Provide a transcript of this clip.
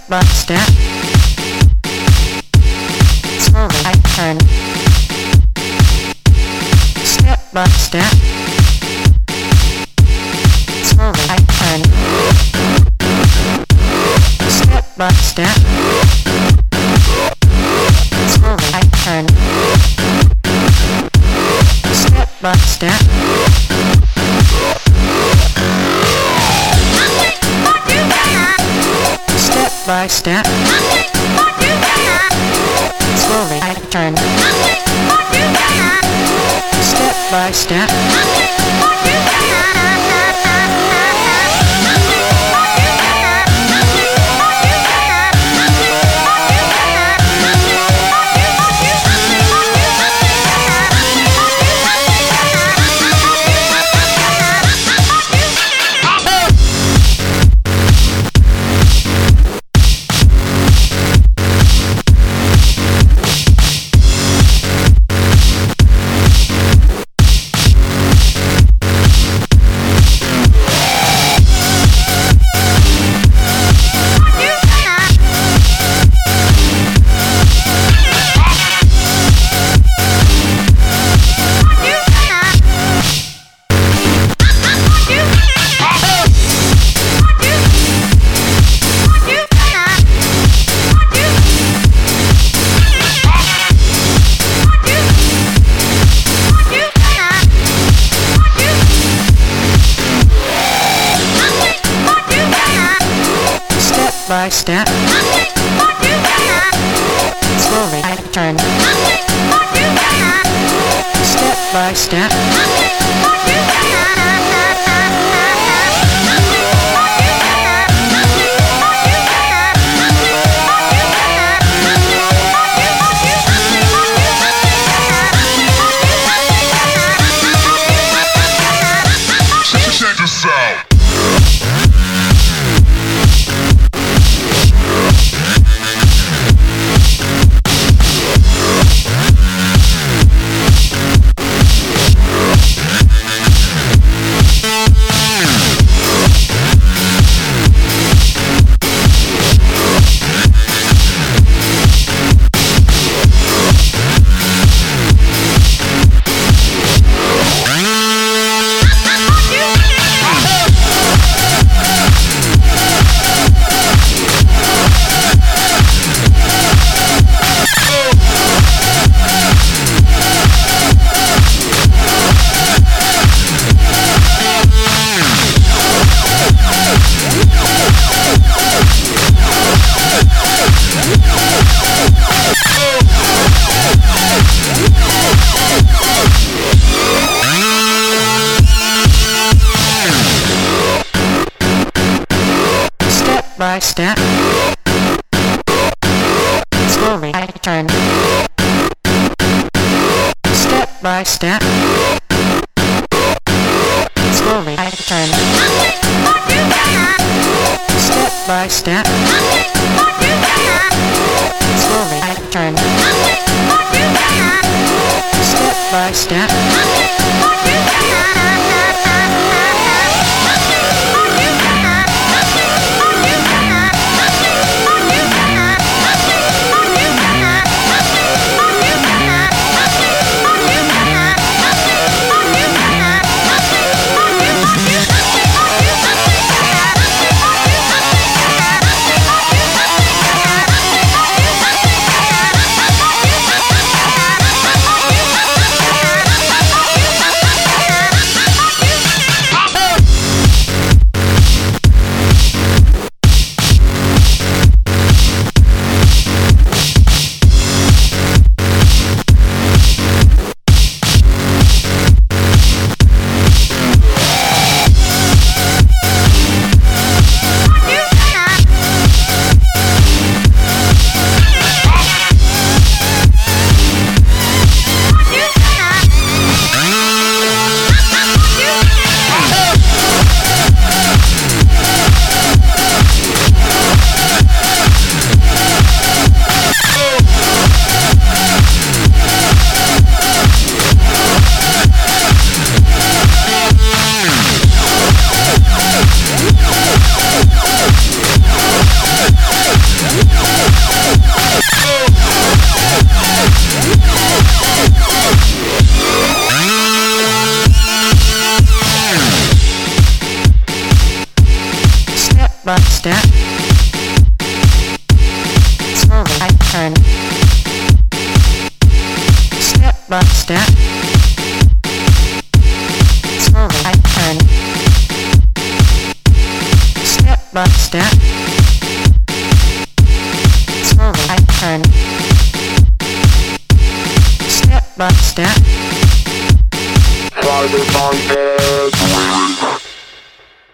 by step. Slowly I turn. Step by step. Slowly I turn. Step by step. Slowly I turn. Step by step. Step by step. Slowly I turn. Step by step. By step. Slowly I turn. Step by step. Check this out. By step. Slowly I turn. Step by step. Slowly I turn. Step by step. Slowly I turn. Step by step. step. Slowly I turn. Step by step. Slowly I turn. Step by step. Slowly I turn. Step by step. Cyberpunk